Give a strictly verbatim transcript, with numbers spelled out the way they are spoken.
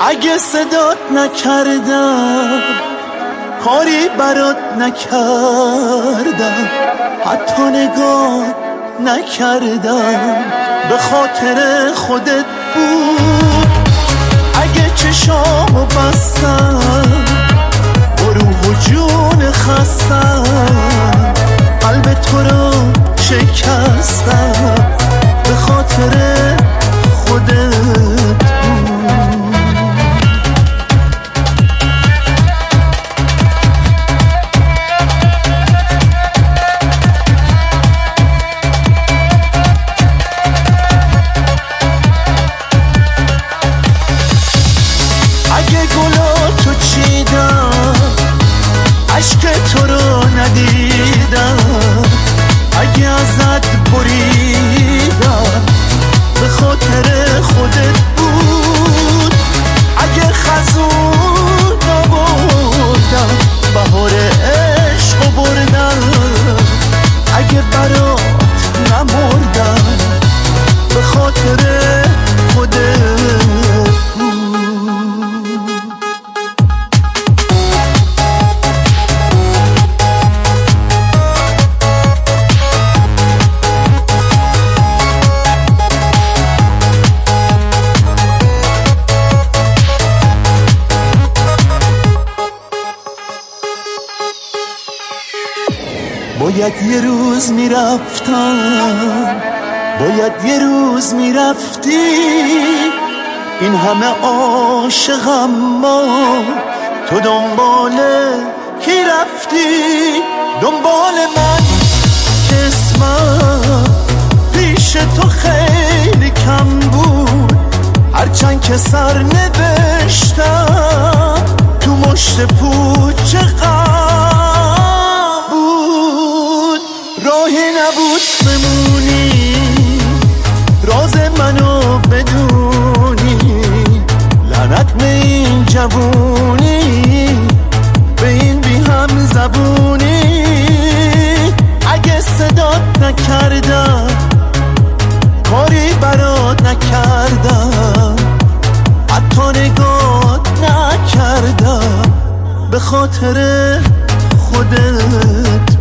اگه صدات نکردم کاری برات نکردم، حتی نگاه نکردم، به خاطر خودت بود. اگه چشامو بستم با روح و جون خستم، قلب تو رو شکستم، به خاطر خودت بود. اگه گلاتو چیدم عشق تو رو ندیدم، اگه ازت بریدم به خاطر خودت بود. اگه خزون نبردم بهار عشق بردم، اگه برات نمردم به خاطر خودت بود. باید یه روز میرفتم، باید یه روز میرفتی، این همه عاشقم ما تو دنبال کی رفتی؟ دنبال من که اسمم پیش تو خیلی کم بود، هرچند که سر نوشتم تو مشت پوچ غم بود. راهی نبود بمونی راز منو بدونی، لعنت به این جوونی، به این بی هم زبونی. اگه صدات نکردم کاری برات نکردم، حتی نگات نکردم به خاطر خودت